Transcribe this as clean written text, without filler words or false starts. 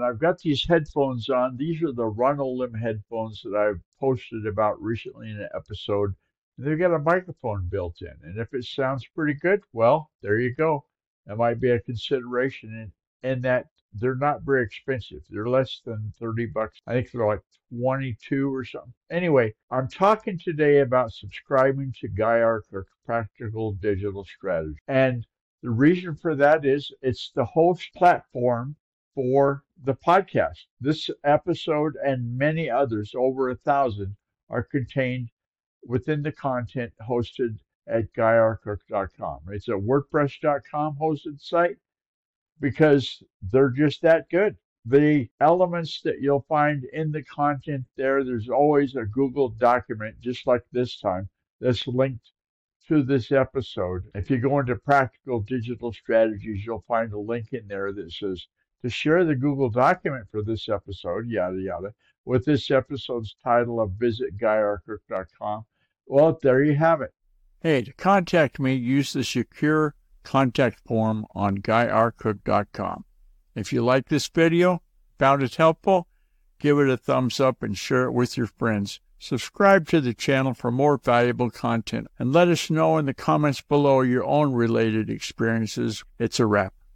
I've got these headphones on. These are the Run-O-Lim headphones that I've posted about recently in an episode. They've got a microphone built in, and if it sounds pretty good, well, there you go. That might be a consideration, and that they're not very expensive. They're less than $30. I think they're like 22 or something. Anyway, I'm talking today about subscribing to Guy Arthur Practical Digital Strategy, and the reason for that is it's the host platform for the podcast. This episode and many others, over 1,000, are contained within the content hosted at GuyRKirk.com. It's a WordPress.com hosted site because they're just that good. The elements that you'll find in the content there's always a Google document, just like this time, that's linked to this episode. If you go into Practical Digital Strategies, you'll find a link in there that says to share the Google document for this episode, yada, yada, with this episode's title of Visit GuyRKirk.com. Well, there you have it. Hey, to contact me, use the secure contact form on GuyRKirk.com. If you like this video, found it helpful, give it a thumbs up and share it with your friends. Subscribe to the channel for more valuable content and let us know in the comments below your own related experiences. It's a wrap.